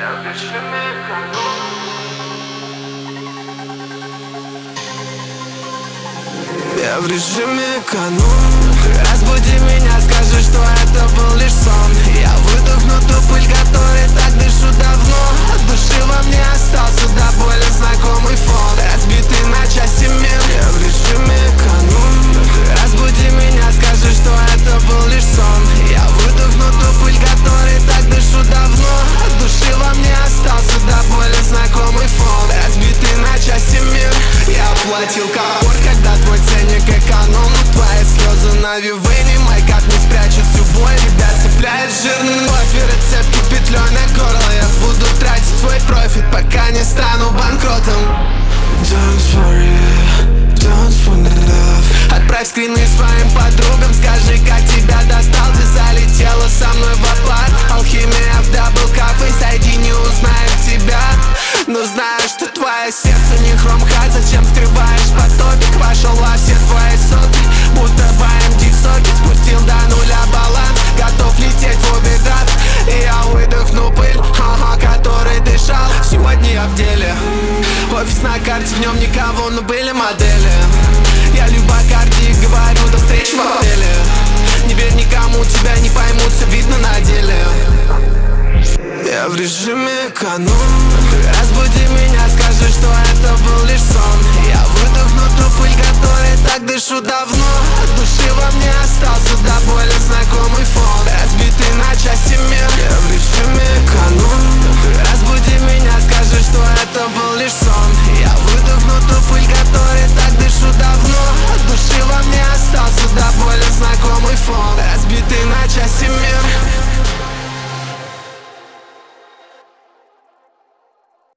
Я в режиме эконом. Разбуди меня, скажи, что это был лишь сон. Я выдохну ту пыль, которой так дышу давно. От души во мне остался до боли знакомый фон. Разбитый на части мир. Я в режиме эконом. Разбуди меня, скажи, что это был лишь сон. Я выдохну ту пыль, которой так дышу давно. От души во мне остался до боли знакомый фон. Разбитый на части мир. Я оплатил капор, когда твой ценник эконом. Твои слезы навивыми, мой как не спрячет всю боль. Тебя цепляет жирный кофе, рецепт петлей на горло. Я буду тратить свой профит, пока не стану банкротом. Don't worry, don't wanna love. Отправь скрины своим подругам, скажи, как тебя достал. Ты залетела со мной в оплат. Алхимия в даблкап, и сойди, не узнаю тебя. Но знаю, что твое сердце не хромхат. Зачем скрываешь потопик? Вошел во все твои соты, будто BMD в соке. Спустил до нуля баланс, готов лететь в обидрат. И я выдохну пыль, который дышал. Сегодня я в деле. Офис на карте, в нем никого, но были модели. Я любокардии, говорю, до встречи в отеле. Не верь никому, тебя не поймут, все видно на деле. Я в режиме эконом. Разбуди меня, скажи, что это был лишь сон. Я выдохну ту пыль, которой так дышу давно. От души во мне остался